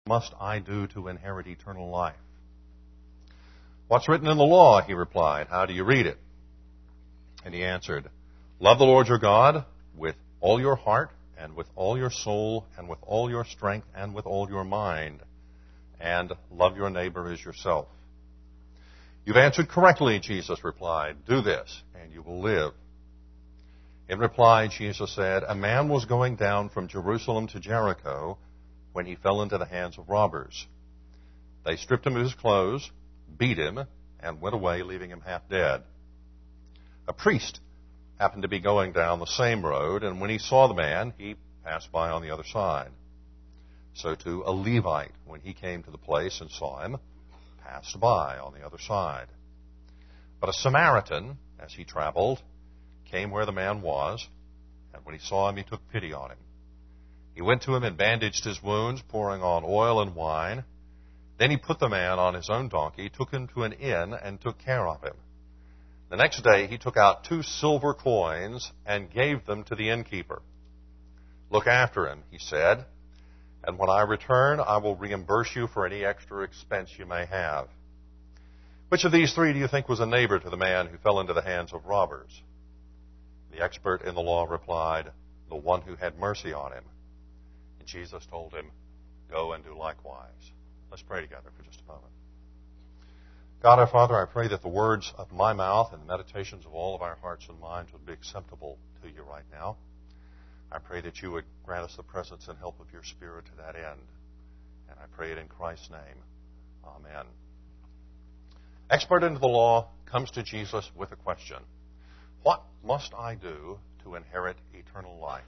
must I do to inherit eternal life? What's written in the law? He replied. How do you read it? And he answered, love the Lord your God with all your heart and with all your soul and with all your strength and with all your mind, and love your neighbor as yourself. You've answered correctly, Jesus replied. Do this, and you will live. In reply, Jesus said, a man was going down from Jerusalem to Jericho when he fell into the hands of robbers. They stripped him of his clothes, beat him, and went away, leaving him half dead. A priest happened to be going down the same road, and when he saw the man, he passed by on the other side. So too a Levite, when he came to the place and saw him, passed by on the other side. But a Samaritan, as he traveled, came where the man was, and when he saw him, he took pity on him. He went to him and bandaged his wounds, pouring on oil and wine. Then he put the man on his own donkey, took him to an inn, and took care of him. The next day he took out 2 silver coins and gave them to the innkeeper. Look after him, he said, and when I return, I will reimburse you for any extra expense you may have. Which of these 3 do you think was a neighbor to the man who fell into the hands of robbers? The expert in the law replied, the one who had mercy on him. And Jesus told him, go and do likewise. Let's pray together for just a moment. God our Father, I pray that the words of my mouth and the meditations of all of our hearts and minds would be acceptable to you right now. I pray that you would grant us the presence and help of your Spirit to that end. And I pray it in Christ's name. Amen. Expert into the law comes to Jesus with a question. What must I do to inherit eternal life?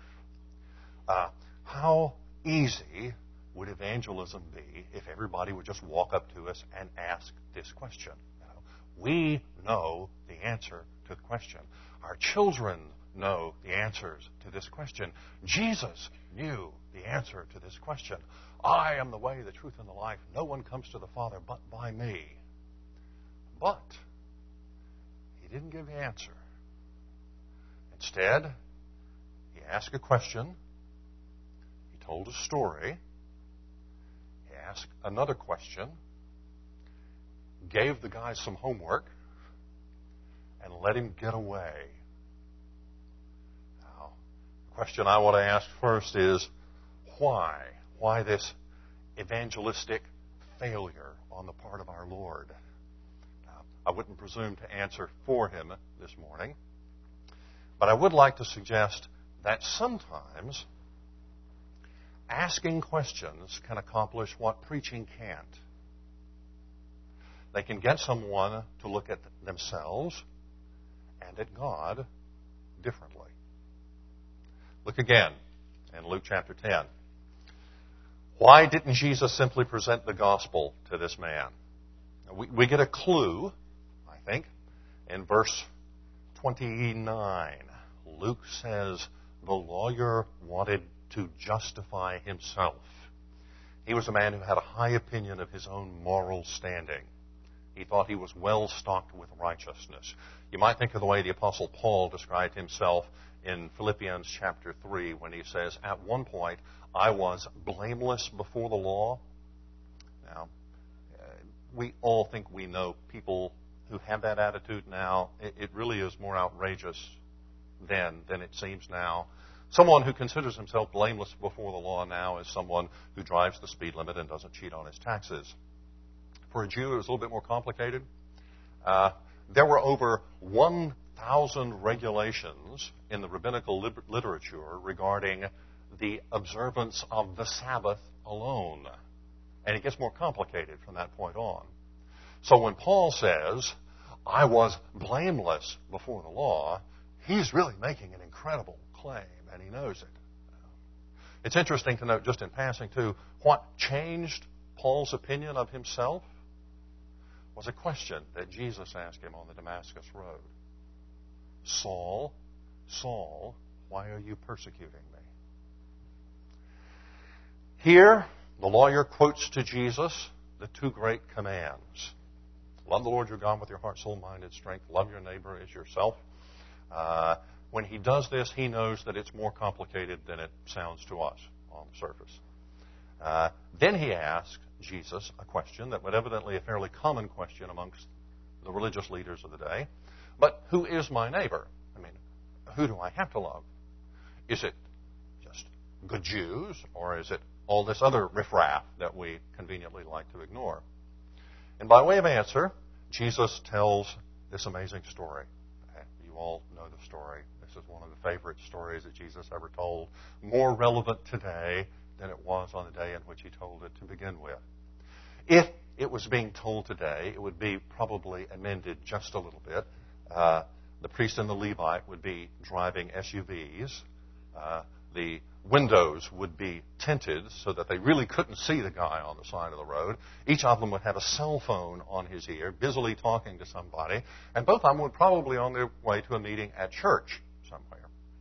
How easy would evangelism be if everybody would just walk up to us and ask this question? We know the answer to the question. Our children know the answers to this question. Jesus knew the answer to this question. I am the way, the truth, and the life. No one comes to the Father but by me. But he didn't give the answer. Instead, he asked a question. He told a story. He asked another question. Gave the guy some homework. And let him get away. Now, the question I want to ask first is, why? Why this evangelistic failure on the part of our Lord? Now, I wouldn't presume to answer for him this morning. But I would like to suggest that sometimes asking questions can accomplish what preaching can't. They can get someone to look at themselves and at God differently. Look again in Luke chapter 10. Why didn't Jesus simply present the gospel to this man? We get a clue, I think, in verse 29. Luke says the lawyer wanted to justify himself. He was a man who had a high opinion of his own moral standing. He thought he was well stocked with righteousness. You might think of the way the Apostle Paul described himself in Philippians chapter 3 when he says, at one point, I was blameless before the law. Now, we all think we know people who have that attitude now. It really is more outrageous then than it seems now. Someone who considers himself blameless before the law now is someone who drives the speed limit and doesn't cheat on his taxes. For a Jew, it was a little bit more complicated. There were over 1,000 regulations in the rabbinical literature regarding the observance of the Sabbath alone. And it gets more complicated from that point on. So when Paul says, I was blameless before the law, he's really making an incredible claim, and he knows it. It's interesting to note, just in passing, too, what changed Paul's opinion of himself was a question that Jesus asked him on the Damascus road. Saul, Saul, why are you persecuting me? Here, the lawyer quotes to Jesus the 2 great commands. Love the Lord your God with your heart, soul, mind, and strength. Love your neighbor as yourself. When he does this, he knows that it's more complicated than it sounds to us on the surface. Then he asked Jesus a question that was evidently a fairly common question amongst the religious leaders of the day. But who is my neighbor? I mean, who do I have to love? Is it just good Jews, or is it all this other riffraff that we conveniently like to ignore? And by way of answer, Jesus tells this amazing story. You all know the story. This is one of the favorite stories that Jesus ever told, more relevant today than it was on the day in which he told it to begin with. If it was being told today, it would be probably amended just a little bit. The priest and the Levite would be driving SUVs. The windows would be tinted so that they really couldn't see the guy on the side of the road. Each of them would have a cell phone on his ear, busily talking to somebody. And both of them were probably on their way to a meeting at church somewhere.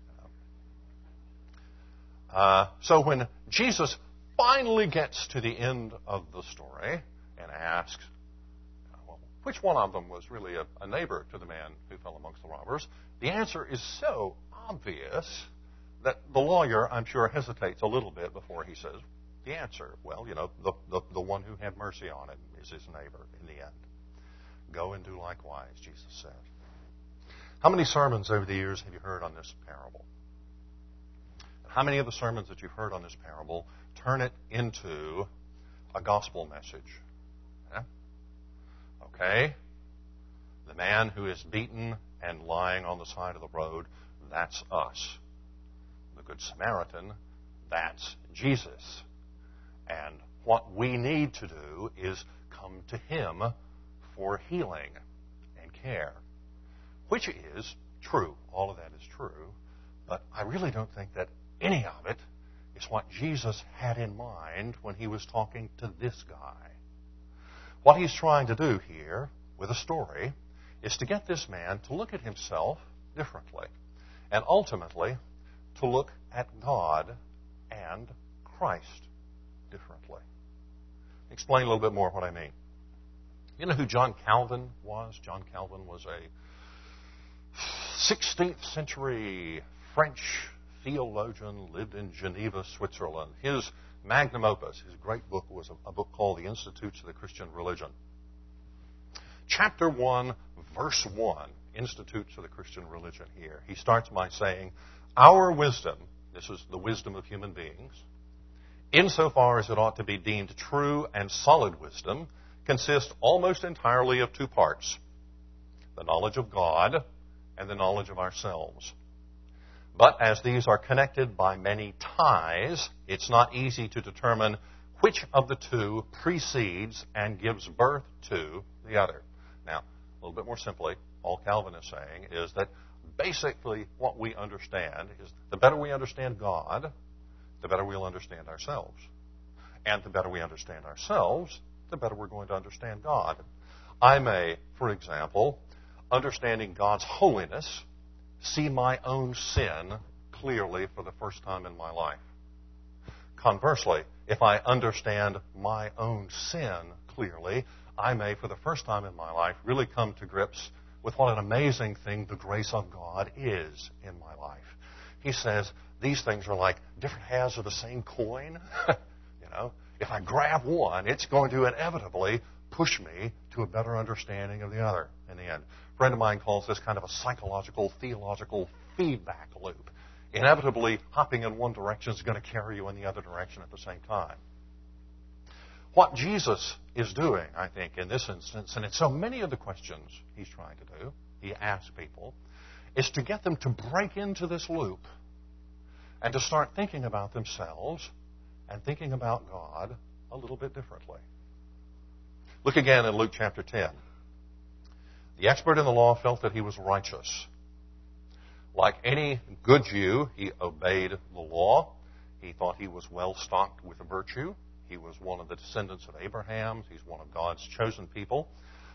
So when Jesus finally gets to the end of the story and asks, well, which one of them was really a neighbor to the man who fell amongst the robbers, the answer is so obvious that the lawyer, I'm sure, hesitates a little bit before he says the answer. Well, the one who had mercy on him is his neighbor in the end. Go and do likewise, Jesus said. How many sermons over the years have you heard on this parable? How many of the sermons that you've heard on this parable turn it into a gospel message? Yeah? Okay? The man who is beaten and lying on the side of the road, that's us. The Good Samaritan, that's Jesus. And what we need to do is come to him for healing and care, which is true. All of that is true. But I really don't think that any of it is what Jesus had in mind when he was talking to this guy. What he's trying to do here with a story is to get this man to look at himself differently, and ultimately to look at God and Christ differently. Explain a little bit more what I mean. You know who John Calvin was? John Calvin was a 16th century French theologian, lived in Geneva, Switzerland. His magnum opus, his great book, was a book called The Institutes of the Christian Religion. Chapter 1, verse 1, Institutes of the Christian Religion here. He starts by saying, our wisdom, this is the wisdom of human beings, insofar as it ought to be deemed true and solid wisdom, consists almost entirely of two parts: the knowledge of God and the knowledge of ourselves. But as these are connected by many ties, it's not easy to determine which of the two precedes and gives birth to the other. Now, a little bit more simply, all Calvin is saying is that basically what we understand is the better we understand God, the better we'll understand ourselves. And the better we understand ourselves, the better we're going to understand God. I may, for example, understanding God's holiness, see my own sin clearly for the first time in my life. Conversely, if I understand my own sin clearly, I may, for the first time in my life, really come to grips with what an amazing thing the grace of God is in my life. He says these things are like different halves of the same coin. If I grab one, it's going to inevitably push me to a better understanding of the other in the end. A friend of mine calls this kind of a psychological, theological feedback loop. Inevitably, hopping in one direction is going to carry you in the other direction at the same time. What Jesus is doing, I think, in this instance, and in so many of the questions he's trying to do, he asks people, is to get them to break into this loop and to start thinking about themselves and thinking about God a little bit differently. Look again in Luke chapter 10. The expert in the law felt that he was righteous. Like any good Jew, he obeyed the law. He thought he was well stocked with virtue. He was one of the descendants of Abraham. He's one of God's chosen people.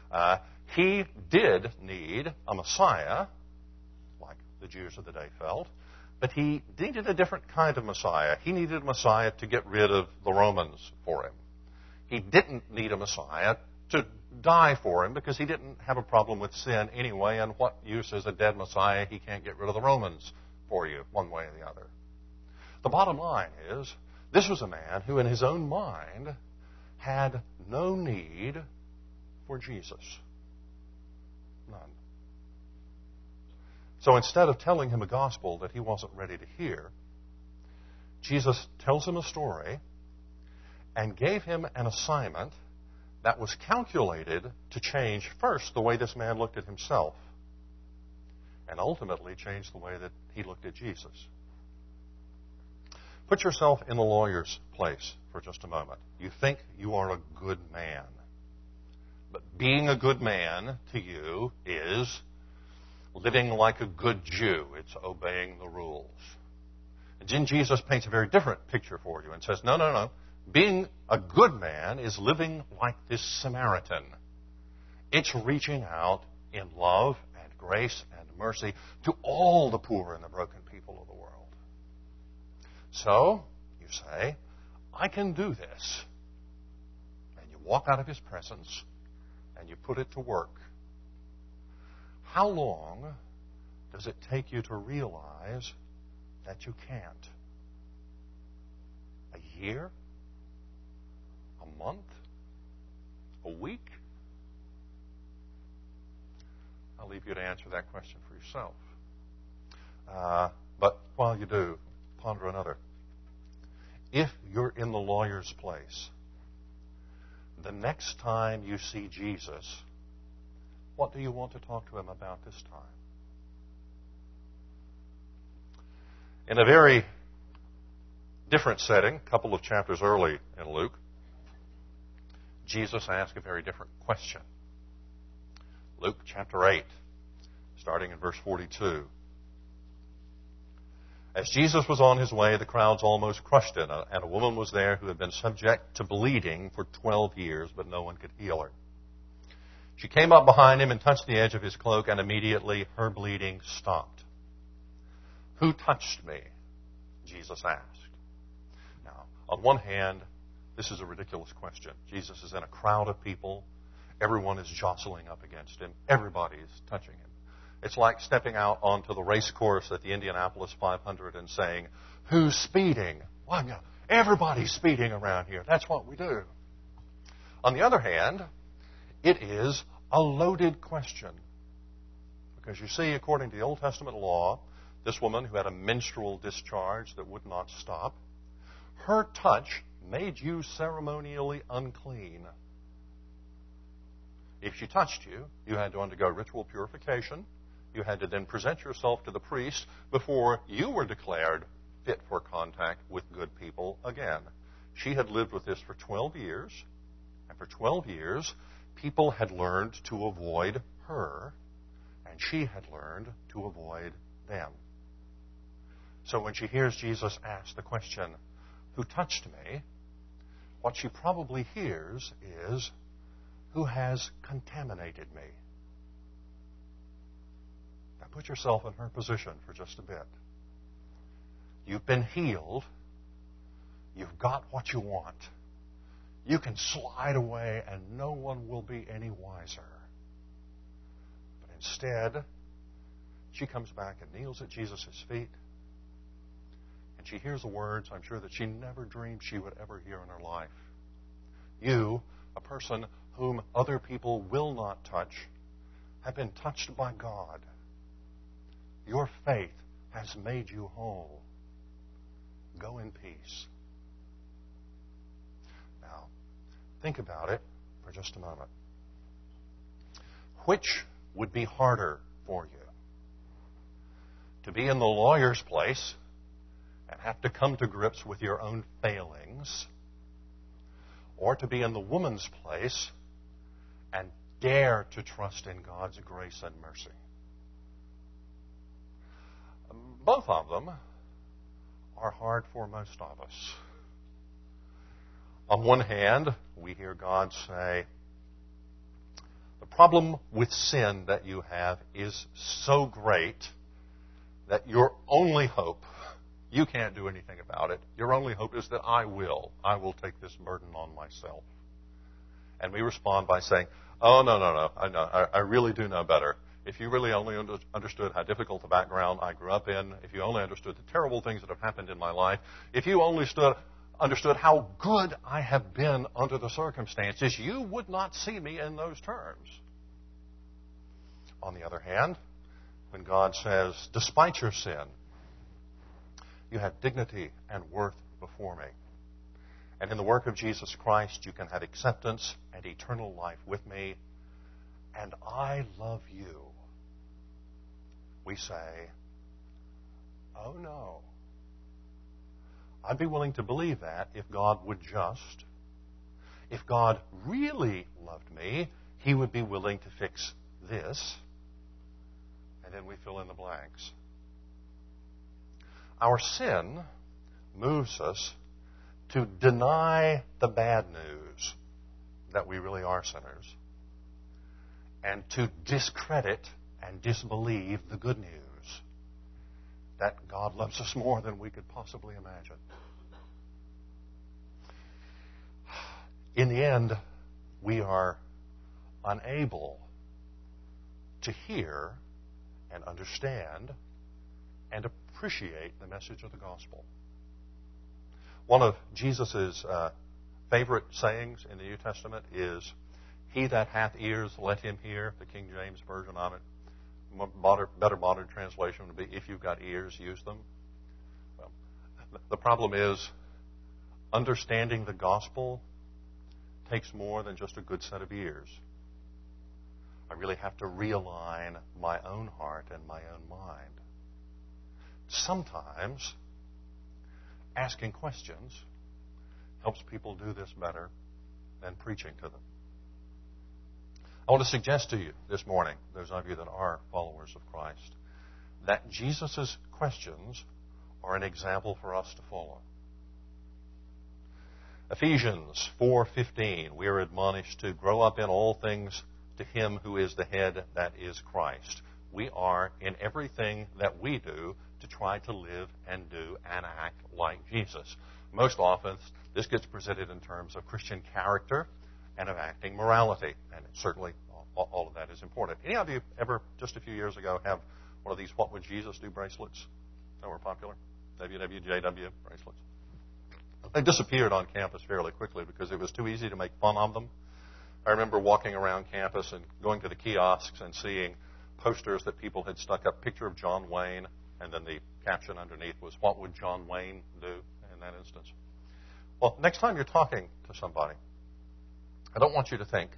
He did need a Messiah, like the Jews of the day felt, but he needed a different kind of Messiah. He needed a Messiah to get rid of the Romans for him. He didn't need a Messiah to die for him because he didn't have a problem with sin anyway, and what use is a dead Messiah? He can't get rid of the Romans for you one way or the other. The bottom line is This was a man who, in his own mind, had no need for Jesus. None. So instead of telling him a gospel that he wasn't ready to hear, Jesus tells him a story and gave him an assignment that was calculated to change first the way this man looked at himself and ultimately change the way that he looked at Jesus. Put yourself in the lawyer's place for just a moment. You think you are a good man. But being a good man to you is living like a good Jew. It's obeying the rules. And then Jesus paints a very different picture for you and says, no. Being a good man is living like this Samaritan. It's reaching out in love and grace and mercy to all the poor and the broken people of the world. So, you say, I can do this. And you walk out of his presence and you put it to work. How long does it take you to realize that you can't? A year? A month? A week? I'll leave you to answer that question for yourself. But while you do, ponder another. If you're in the lawyer's place, the next time you see Jesus, what do you want to talk to him about this time? In a very different setting, a couple of chapters early in Luke, Jesus asked a very different question. Luke chapter 8, starting in verse 42. As Jesus was on his way, the crowds almost crushed him, and a woman was there who had been subject to bleeding for 12 years, but no one could heal her. She came up behind him and touched the edge of his cloak, and immediately her bleeding stopped. Who touched me? Jesus asked. Now, on one hand, this is a ridiculous question. Jesus is in a crowd of people. Everyone is jostling up against him. Everybody is touching him. It's like stepping out onto the race course at the Indianapolis 500 and saying, who's speeding? Well, yeah, everybody's speeding around here. That's what we do. On the other hand, it is a loaded question. Because you see, according to the Old Testament law, this woman who had a menstrual discharge that would not stop, her touch made you ceremonially unclean. If she touched you, you had to undergo ritual purification. You had to then present yourself to the priest before you were declared fit for contact with good people again. She had lived with this for 12 years, and for 12 years, people had learned to avoid her, and she had learned to avoid them. So when she hears Jesus ask the question, who touched me? What she probably hears is, who has contaminated me? Now put yourself in her position for just a bit. You've been healed. You've got what you want. You can slide away and no one will be any wiser. But instead, she comes back and kneels at Jesus' feet. And she hears the words, I'm sure, that she never dreamed she would ever hear in her life. You, a person whom other people will not touch, have been touched by God. Your faith has made you whole. Go in peace. Now, think about it for just a moment. Which would be harder for you? To be in the lawyer's place and have to come to grips with your own failings, or to be in the woman's place and dare to trust in God's grace and mercy? Both of them are hard for most of us. On one hand, we hear God say, the problem with sin that you have is so great that your only hope, you can't do anything about it, your only hope is that I will take this burden on myself. And we respond by saying, oh, no, I really do know better. If you really only understood how difficult the background I grew up in, if you only understood the terrible things that have happened in my life, if you only understood how good I have been under the circumstances, you would not see me in those terms. On the other hand, when God says, despite your sin, you have dignity and worth before me. And in the work of Jesus Christ, you can have acceptance and eternal life with me. And I love you. We say, oh no. I'd be willing to believe that if God would just. If God really loved me, He would be willing to fix this. And then we fill in the blanks. Our sin moves us to deny the bad news that we really are sinners and to discredit and disbelieve the good news that God loves us more than we could possibly imagine. In the end, we are unable to hear and understand and appreciate the message of the gospel. One of Jesus' favorite sayings in the New Testament is, he that hath ears, let him hear, the King James Version of it. Better modern translation would be, if you've got ears, use them. Well, the problem is, understanding the gospel takes more than just a good set of ears. I really have to realign my own heart and my own mind. Sometimes asking questions helps people do this better than preaching to them. I want to suggest to you this morning, those of you that are followers of Christ, that Jesus' questions are an example for us to follow. Ephesians 4:15, we are admonished to grow up in all things to Him who is the head, that is Christ. We are, in everything that we do, to try to live and do and act like Jesus. Most often, this gets presented in terms of Christian character and of acting morality. And certainly, all of that is important. Any of you ever, just a few years ago, have one of these What Would Jesus Do bracelets that were popular? WWJW bracelets. They disappeared on campus fairly quickly because it was too easy to make fun of them. I remember walking around campus and going to the kiosks and seeing posters that people had stuck up, picture of John Wayne, and then the caption underneath was, what would John Wayne do in that instance? Well, next time you're talking to somebody, I don't want you to think,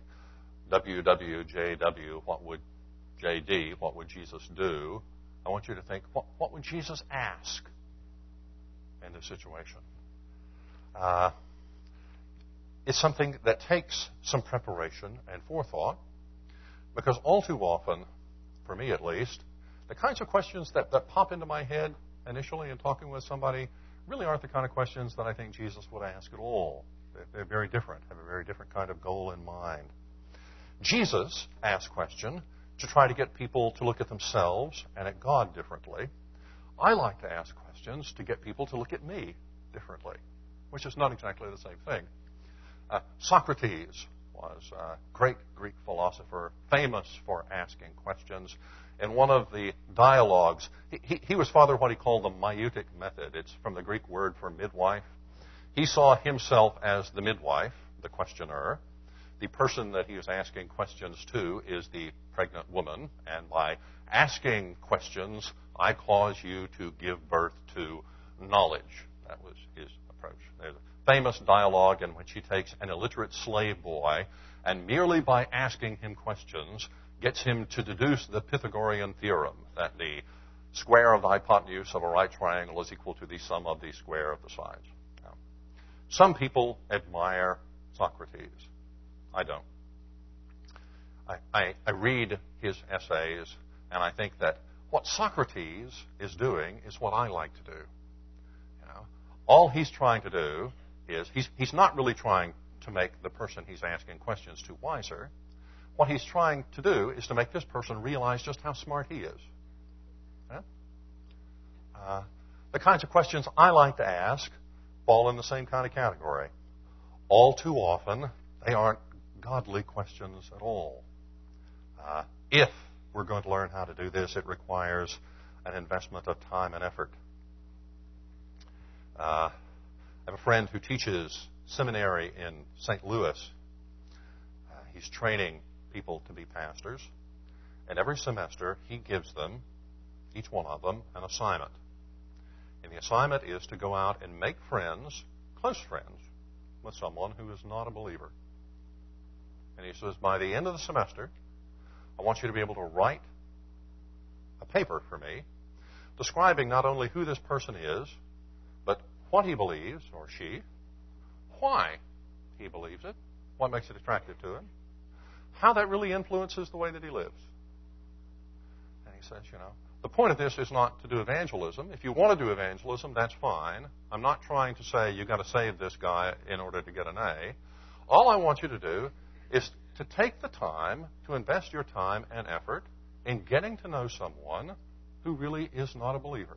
WWJW, what would JD, what would Jesus do? I want you to think, what would Jesus ask in this situation? It's something that takes some preparation and forethought, because all too often, for me at least, the kinds of questions that pop into my head initially in talking with somebody really aren't the kind of questions that I think Jesus would ask at all. They're very different, have a very different kind of goal in mind. Jesus asked questions to try to get people to look at themselves and at God differently. I like to ask questions to get people to look at me differently, which is not exactly the same thing. Socrates was a great Greek philosopher, famous for asking questions. In one of the dialogues, he was father of what he called the maieutic method. It's from the Greek word for midwife. He saw himself as the midwife, the questioner. The person that he was asking questions to is the pregnant woman. And by asking questions, I cause you to give birth to knowledge. That was his approach. There's a famous dialogue in which he takes an illiterate slave boy and merely by asking him questions gets him to deduce the Pythagorean theorem that the square of the hypotenuse of a right triangle is equal to the sum of the square of the sides. Now, some people admire Socrates. I don't. I read his essays, and I think that what Socrates is doing is what I like to do. You know, all he's trying to do is, he's not really trying to make the person he's asking questions to wiser. What he's trying to do is to make this person realize just how smart he is. Yeah? The kinds of questions I like to ask fall in the same kind of category. All too often, they aren't godly questions at all. If we're going to learn how to do this, it requires an investment of time and effort. I have a friend who teaches seminary in St. Louis. He's training people to be pastors. And every semester, he gives them, each one of them, an assignment. And the assignment is to go out and make friends, close friends, with someone who is not a believer. And he says, by the end of the semester, I want you to be able to write a paper for me describing not only who this person is, but what he believes, or she, why he believes it, what makes it attractive to him, how that really influences the way that he lives. And he says, the point of this is not to do evangelism. If you want to do evangelism, that's fine. I'm not trying to say you've got to save this guy in order to get an A. All I want you to do is to take the time to invest your time and effort in getting to know someone who really is not a believer.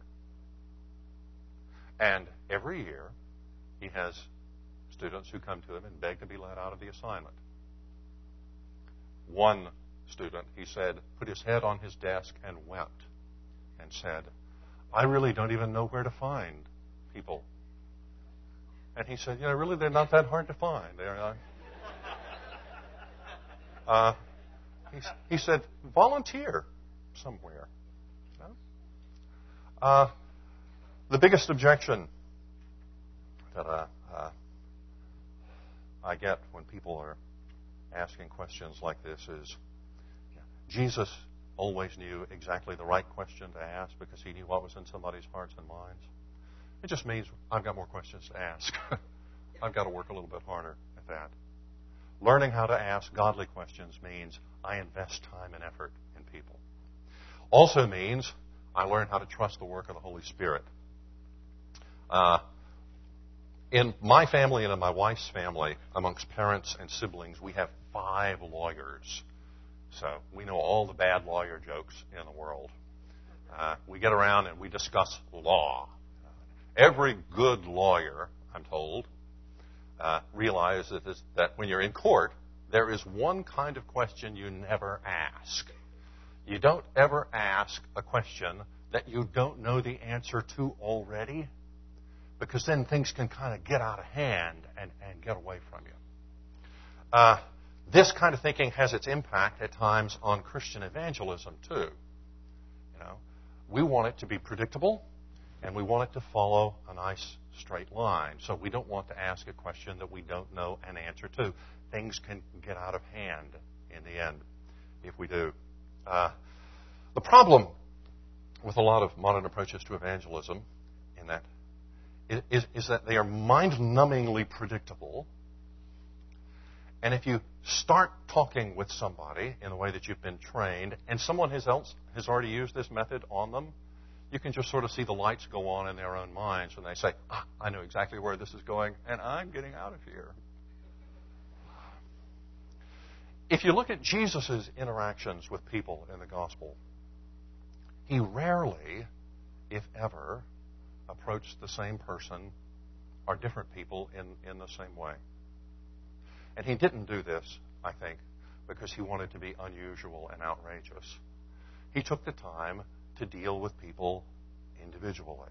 And every year, he has students who come to him and beg to be let out of the assignment. One student, he said, put his head on his desk and wept and said, I really don't even know where to find people. And he said, really, they're not that hard to find. He said, volunteer somewhere. The biggest objection that I get when people are asking questions like this is, Jesus always knew exactly the right question to ask because he knew what was in somebody's hearts and minds. It just means I've got more questions to ask. I've got to work a little bit harder at that. Learning how to ask godly questions means I invest time and effort in people. Also means I learn how to trust the work of the Holy Spirit. In my family and in my wife's family, amongst parents and siblings, we have 5 lawyers. So we know all the bad lawyer jokes in the world. We get around and we discuss law. Every good lawyer, I'm told, realizes that when you're in court, there is one kind of question you never ask. You don't ever ask a question that you don't know the answer to already, because then things can kind of get out of hand and get away from you. This kind of thinking has its impact at times on Christian evangelism, too. We want it to be predictable, and we want it to follow a nice straight line. So we don't want to ask a question that we don't know an answer to. Things can get out of hand in the end if we do. The problem with a lot of modern approaches to evangelism is that they are mind-numbingly predictable. And if you start talking with somebody in the way that you've been trained, and someone else has already used this method on them, you can just sort of see the lights go on in their own minds when they say, I know exactly where this is going, and I'm getting out of here. If you look at Jesus' interactions with people in the gospel, he rarely, if ever, approached the same person or different people in the same way. And he didn't do this, I think, because he wanted to be unusual and outrageous. He took the time to deal with people individually.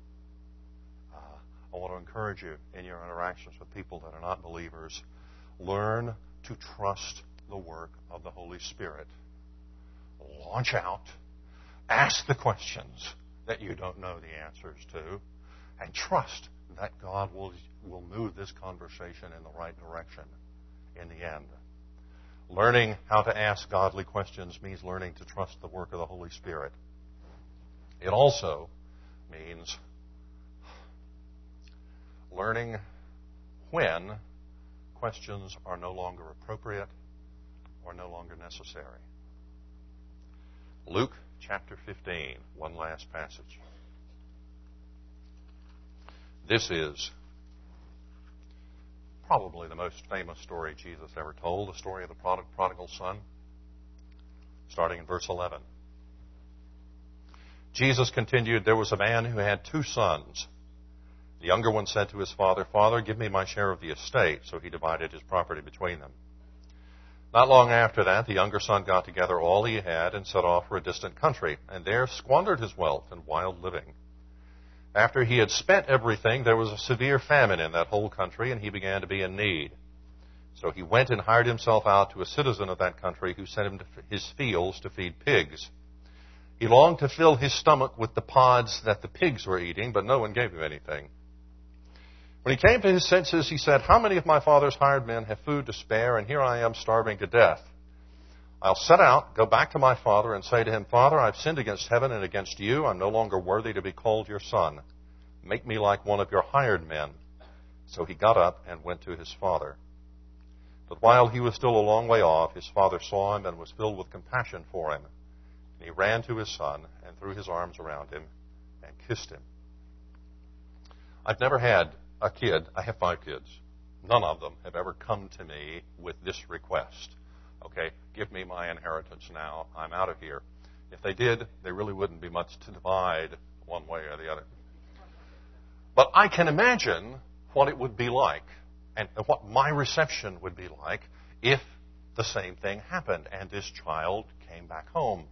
I want to encourage you in your interactions with people that are not believers, learn to trust the work of the Holy Spirit. Launch out. Ask the questions that you don't know the answers to, and trust that God will move this conversation in the right direction in the end. Learning how to ask godly questions means learning to trust the work of the Holy Spirit. It also means learning when questions are no longer appropriate or no longer necessary. Luke chapter 15, one last passage. This is probably the most famous story Jesus ever told, the story of the prodigal son, starting in verse 11. Jesus continued, there was a man who had 2 sons. The younger one said to his father, Father, give me my share of the estate. So he divided his property between them. Not long after that, the younger son got together all he had and set off for a distant country, and there squandered his wealth in wild living. After he had spent everything, there was a severe famine in that whole country, and he began to be in need. So he went and hired himself out to a citizen of that country who sent him to his fields to feed pigs. He longed to fill his stomach with the pods that the pigs were eating, but no one gave him anything. When he came to his senses, he said, "How many of my father's hired men have food to spare, and here I am starving to death? I'll set out, go back to my father, and say to him, 'Father, I've sinned against heaven and against you. I'm no longer worthy to be called your son. Make me like one of your hired men.' So he got up and went to his father. But while he was still a long way off, his father saw him and was filled with compassion for him. And he ran to his son and threw his arms around him and kissed him." I've never had a kid. I have 5 kids. None of them have ever come to me with this request. Okay, give me my inheritance now. I'm out of here. If they did, there really wouldn't be much to divide one way or the other. But I can imagine what it would be like and what my reception would be like if the same thing happened and this child came back home.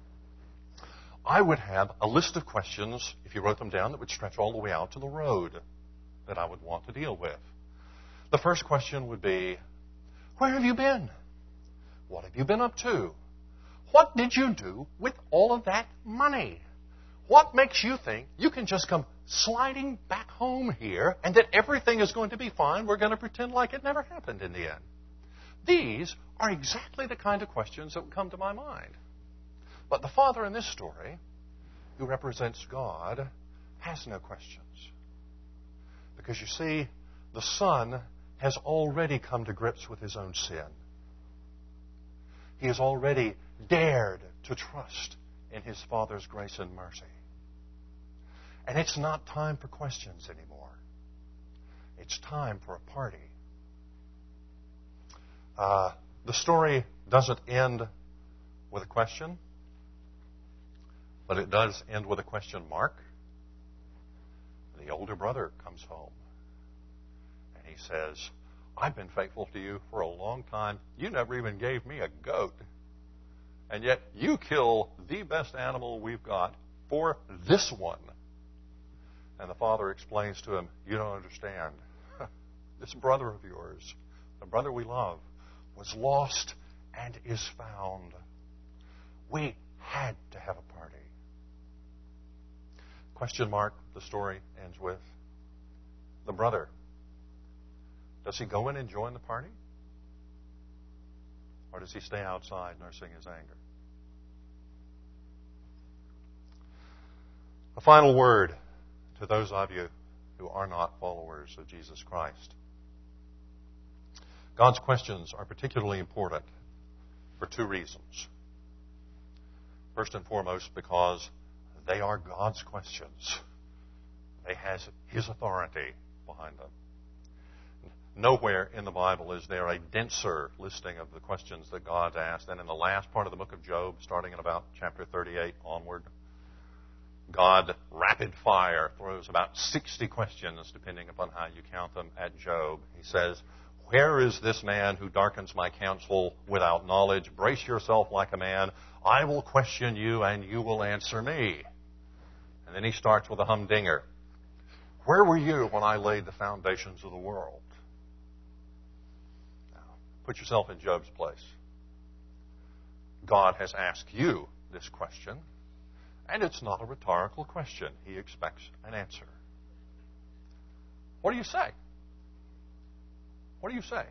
I would have a list of questions, if you wrote them down, that would stretch all the way out to the road that I would want to deal with. The first question would be, where have you been? What have you been up to? What did you do with all of that money? What makes you think you can just come sliding back home here and that everything is going to be fine? We're going to pretend like it never happened in the end. These are exactly the kind of questions that would come to my mind. But the father in this story, who represents God, has no questions. Because you see, the son has already come to grips with his own sin. He has already dared to trust in his Father's grace and mercy. And it's not time for questions anymore. It's time for a party. The story doesn't end with a question, but it does end with a question mark. The older brother comes home, and he says, "I've been faithful to you for a long time. You never even gave me a goat. And yet you kill the best animal we've got for this one." And the father explains to him, "You don't understand. This brother of yours, the brother we love, was lost and is found. We had to have a party." Question mark, the story ends with. The brother, does he go in and join the party? Or does he stay outside nursing his anger? A final word to those of you who are not followers of Jesus Christ. God's questions are particularly important for 2 reasons. First and foremost, because they are God's questions. They have His authority behind them. Nowhere in the Bible is there a denser listing of the questions that God's asked than in the last part of the book of Job, starting in about chapter 38 onward. God, rapid fire, throws about 60 questions, depending upon how you count them, at Job. He says, "Where is this man who darkens my counsel without knowledge? Brace yourself like a man. I will question you, and you will answer me." And then he starts with a humdinger. "Where were you when I laid the foundations of the world?" Now, put yourself in Job's place. God has asked you this question, and it's not a rhetorical question. He expects an answer. What do you say? What do you say?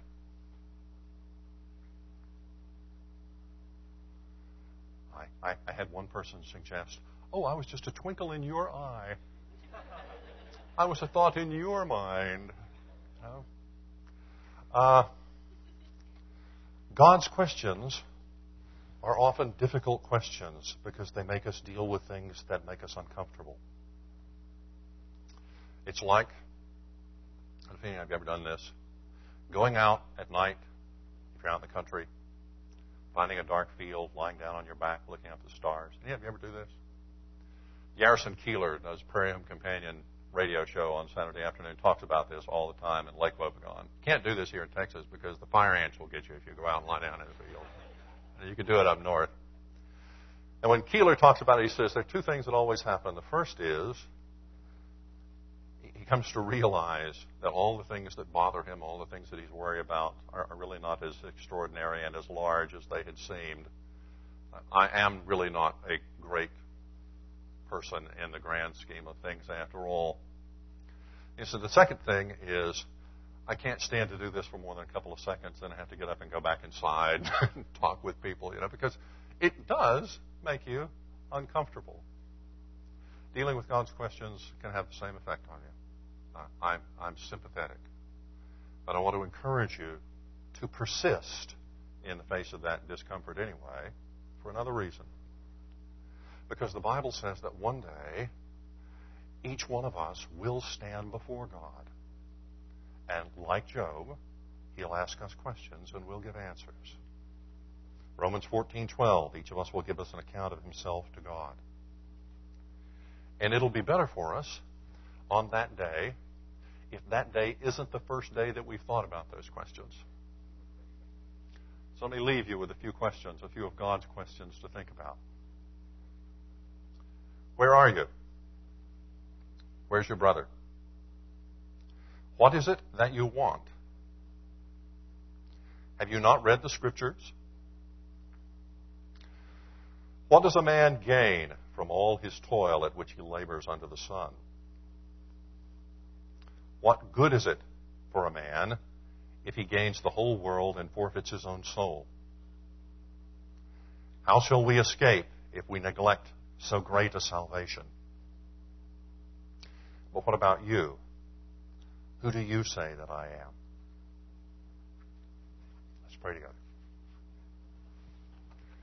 I had one person suggest, "Oh, I was just a twinkle in your eye. I was a thought in your mind." God's questions are often difficult questions because they make us deal with things that make us uncomfortable. It's like, I don't know if you've ever done this, going out at night, if you're out in the country, finding a dark field, lying down on your back, looking up at the stars. Any of you ever do this? Garrison Keillor does Prairie Home Companion radio show on Saturday afternoon, talks about this all the time in Lake Wobegon. Can't do this here in Texas because the fire ants will get you if you go out and lie down in the field. And you can do it up north. And when Keillor talks about it, he says there are 2 things that always happen. The first is comes to realize that all the things that bother him, all the things that he's worried about, are really not as extraordinary and as large as they had seemed. I am really not a great person in the grand scheme of things after all. And so the second thing is, I can't stand to do this for more than a couple of seconds, then I have to get up and go back inside and talk with people, because it does make you uncomfortable. Dealing with God's questions can have the same effect on you. I'm sympathetic. But I want to encourage you to persist in the face of that discomfort anyway, for another reason. Because the Bible says that one day, each one of us will stand before God. And like Job, he'll ask us questions and we'll give answers. Romans 14:12, each of us will give us an account of himself to God. And it'll be better for us on that day if that day isn't the first day that we've thought about those questions. So let me leave you with a few questions, a few of God's questions to think about. Where are you? Where's your brother? What is it that you want? Have you not read the Scriptures? What does a man gain from all his toil at which he labors under the sun? What good is it for a man if he gains the whole world and forfeits his own soul? How shall we escape if we neglect so great a salvation? But what about you? Who do you say that I am? Let's pray together.